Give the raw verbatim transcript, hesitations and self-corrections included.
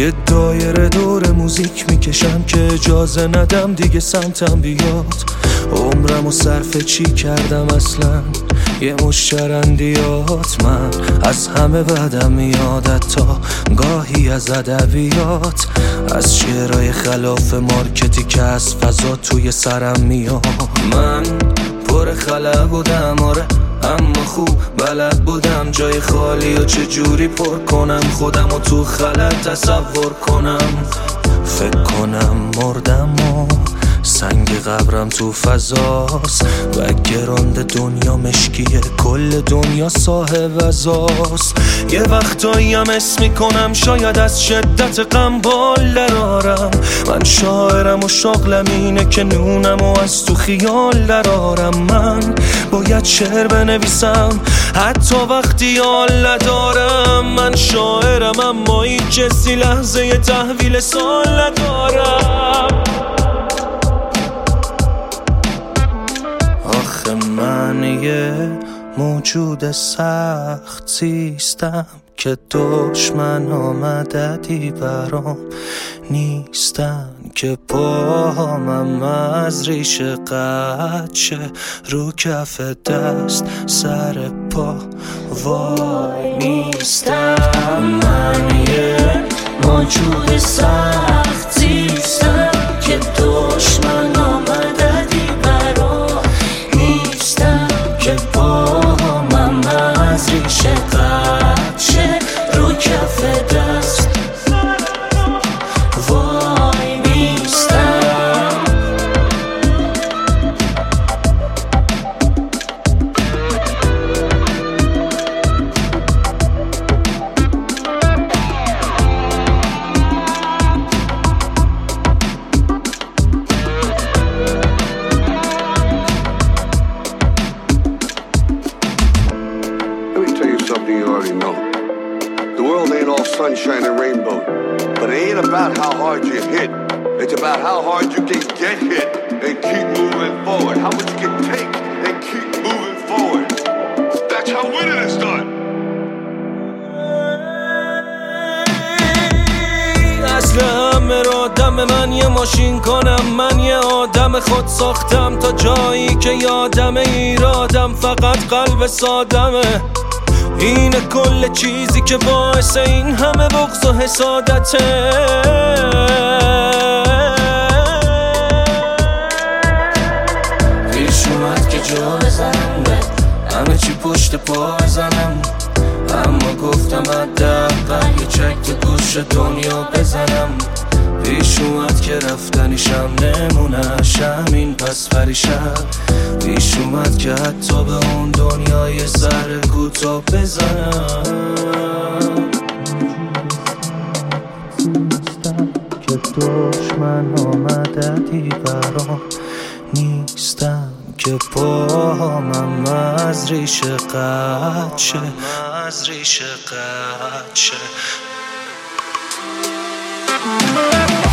یه دایره دور موزیک میکشم که اجازه ندم دیگه سمتم بیاد. عمرمو صرف چی کردم اصلا؟ یه مش چرندیات. من از همه بدم میاد، تا گاهی از ادبیات، از شعرهای خلاف مارکتی که از فضا توی سرم میاد. من پر خلا بودم آره، اما خوب بلد بودم جای خالی و چجوری پر کنم خودم و تو خلط تصور کنم. فکر کنم مردم و سنگ قبرم تو فضاست و گرانده دنیا مشکیه، کل دنیا صاحب ازاست. یه وقتایی هم اسم میکنم شاید از شدت غم بال درارم. من شاعرم و شغلم اینه که نونم و از تو خیال درارم. من باید شعر بنویسم حتی وقتی حال ندارم. من شاعرم اما این کسی لحظه ی تحویل سال ندارم. آخه من یه موجود سخت زیستم که دشمن آمددی برام نیستن، که پاهامم از ریشه قطع شه رو کف دست سر پا وای نیستم. من یه موجود سخت زیستم که دشمن آمددی برام نیستن، که پاهامم از ریشه قطع شه رو کف دست وای نیستم. Something you already know. The world ain't all sunshine and rainbow, but it ain't about how hard you hit. It's about how hard you can get hit and keep moving forward. How much you can take and keep moving forward. That's how winning is done. اصل همه را دم من یه ماشین کنم. من یه آدم خود ساختم تا جایی که یادم ایرادم فقط قلب سادمه. اینه کل چیزی که باعث این همه بغض و حسادته. پیش اومد که جا بزنم به همه چی پشت پا بزنم، اما گفتم حداقل یه چک تو گوش دنیا بزنم. پیش اومد که رفتنیشم نمونش همین پس پریشم. پیش اومد که حتی به اون دنیای سر کوتا بزنم. که دشمن آمددی برام نیستم، که پاهامم از ریشه قطع شه از ریشه قطع شه.